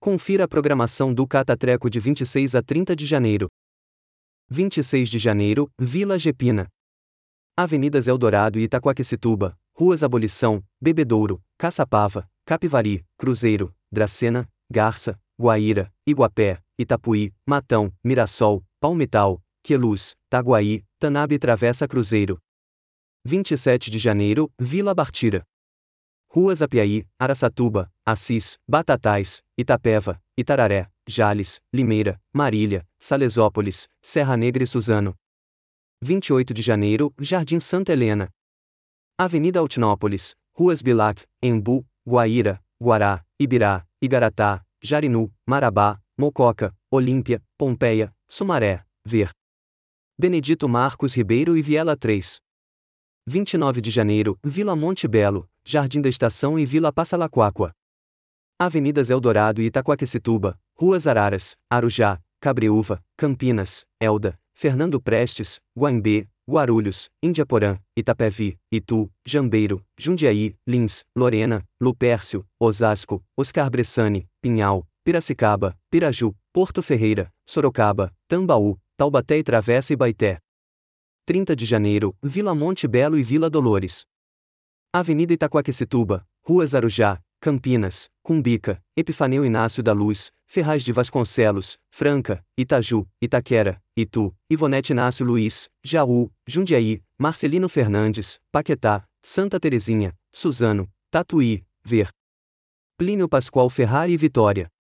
Confira a programação do Catatreco de 26 a 30 de janeiro. 26 de janeiro, Vila Gepina. Avenidas Eldorado e Itaquaquecetuba, Ruas Abolição, Bebedouro, Caçapava, Capivari, Cruzeiro, Dracena, Garça, Guaíra, Iguapé, Itapuí, Matão, Mirassol, Palmital, Queluz, Taguaí, Tanabe e Travessa Cruzeiro. 27 de janeiro, Vila Bartira. Ruas Apiaí, Araçatuba, Assis, Batatais, Itapeva, Itararé, Jales, Limeira, Marília, Salesópolis, Serra Negra e Suzano. 28 de janeiro, Jardim Santa Helena. Avenida Altinópolis, Ruas Bilac, Embu, Guaíra, Guará, Ibirá, Igaratá, Jarinu, Marabá, Mococa, Olímpia, Pompeia, Sumaré, Ver. Benedito Marcos Ribeiro e Viela 3. 29 de janeiro, Vila Monte Belo, Jardim da Estação e Vila Passalaquacua. Avenidas Eldorado e Itaquaquecetuba, Ruas Araras, Arujá, Cabreúva, Campinas, Elda, Fernando Prestes, Guaimbê, Guarulhos, Indiaporã, Itapevi, Itu, Jambeiro, Jundiaí, Lins, Lorena, Lupércio, Osasco, Oscar Bressani, Pinhal, Piracicaba, Piraju, Porto Ferreira, Sorocaba, Tambaú, Taubaté e Travessa e Baeté. 30 de janeiro, Vila Monte Belo e Vila Dolores. Avenida Itaquaquecetuba, Ruas Arujá, Campinas, Cumbica, Epifaneu Inácio da Luz, Ferraz de Vasconcelos, Franca, Itaju, Itaquera, Itu, Ivonete Inácio Luiz, Jaú, Jundiaí, Marcelino Fernandes, Paquetá, Santa Terezinha, Suzano, Tatuí, Ver. Plínio Pascoal Ferrari e Vitória.